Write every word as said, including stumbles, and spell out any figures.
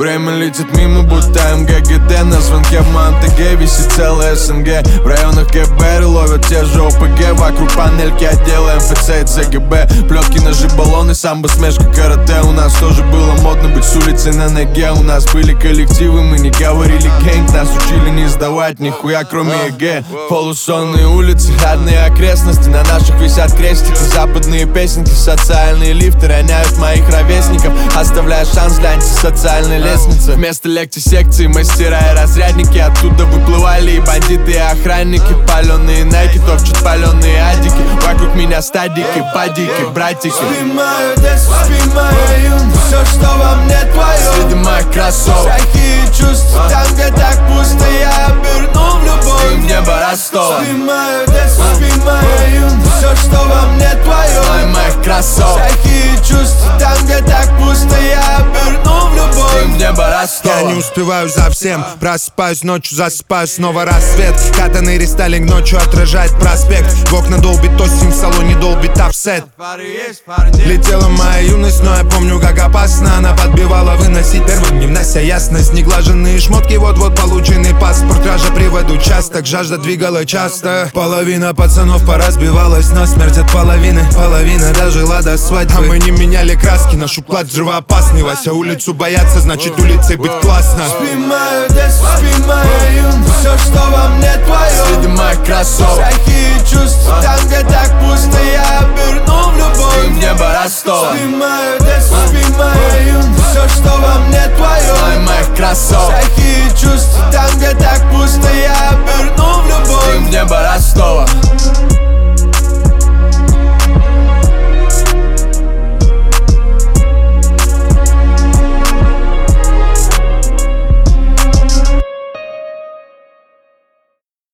Время летит мимо, будто МГГД. На звонке в Монтеге висит целая СНГ. В районах ГБР ловят те же ОПГ. Вокруг панельки отдела МФЦ и ЦГБ. Плетки, ножи, баллоны, самбо, смешка, карате. У нас тоже было модно быть с улицы на ноге. У нас были коллективы, мы не говорили гэнг. Нас учили не сдавать нихуя, кроме ЕГЭ. Полусонные улицы, родные окрестности. На наших висят крестики, западные песенки. Социальные лифты роняют моих ровесников, оставляя шанс для антисоциальной лестницы. Вместо лекций, секций, мастера и разрядники. Оттуда выплывали и бандиты, и охранники. Паленые найки, топчут паленые адики. Вокруг меня стадики, падики, братики. Спи мое детство, спи моя юность. Все, что во мне твое, следы моих кроссов. Страхи и чувства, там где так пусто, я обернул в любовь. Спи в небо Ростова. Спи мое детство, спи моя юность. Все, что во мне твое, слой моих кроссов. Страхи и чувства, там где так пусто, я обернул в любовь. Спи в небо Ростова. Я не успеваю за всем. Просыпаюсь ночью, засыпаю, снова рассвет. Катаный рестайлинг ночью отражает проспект. В окна долбит осень, в салоне долбит офсет. Летела моя юность, но я помню, как опасно она подбивала выносить первым, не внося ясность. Неглаженные шмотки, вот-вот полученный паспорт. Кража приводу часток, жажда двигала часто. Половина пацанов поразбивалась насмерть от половины. Половина дожила до свадьбы. А мы не меняли краски, наш уклад взрывоопасный. Вася улицу бояться, значит улицей быть классно. Спи мое детство, спи моя юность. Все, что во мне твое, следы моих кроссов. Страхи и чувства, там где так пусто, я обернул в любовь. Спи в небо Ростова. Спи мое детство, спи моя юность. Все, что во мне твое, слой моих кроссов. Страхи и чувства, там где так пусто, я обернул